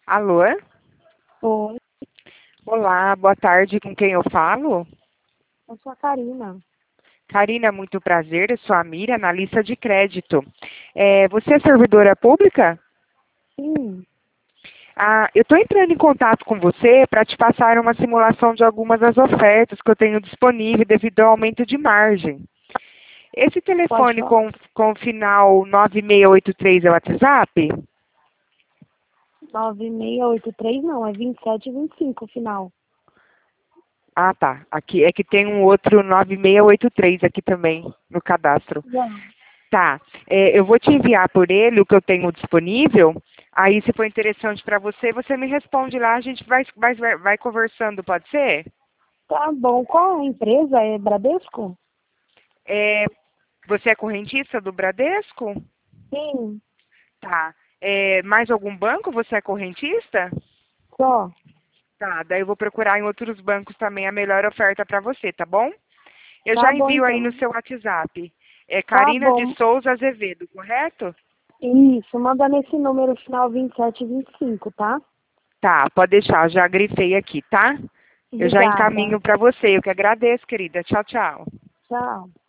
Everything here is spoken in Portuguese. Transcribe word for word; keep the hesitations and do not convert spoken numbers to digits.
Alô? Oi, Olá, boa tarde. Com quem eu falo? eu sou a Karina. Karina, muito prazer. Eu sou a Mira, analista de crédito. É, você é servidora pública? Sim, Ah, eu estou entrando em contato com você para te passar uma simulação de algumas das ofertas que eu tenho disponível devido ao aumento de margem. Esse pode telefone falar. com, com o final nove seis oito três é o WhatsApp? nove seis oito três não, é vinte e sete e vinte e cinco o final. Ah, tá. Aqui é que tem um outro nove seis oito três aqui também no cadastro. Não. Tá. É, eu vou te enviar por ele o que eu tenho disponível. Aí, se for interessante para você, você me responde lá. A gente vai, vai, vai vai conversando, pode ser? Tá bom, qual é a empresa? É Bradesco? É, você é correntista do Bradesco? Sim, Tá. É, mais algum banco? Você é correntista? só. Tá. Daí eu vou procurar em outros bancos também a melhor oferta para você, tá bom? Eu Tá já bom envio aí no então. seu WhatsApp. É Tá Karina de bom. Souza Azevedo, correto? Isso, manda nesse número final vinte e sete e vinte e cinco, tá? Tá, pode deixar, já grifei aqui, tá? Eu já Obrigada. encaminho para você. Eu que agradeço, querida. Tchau, tchau. Tchau.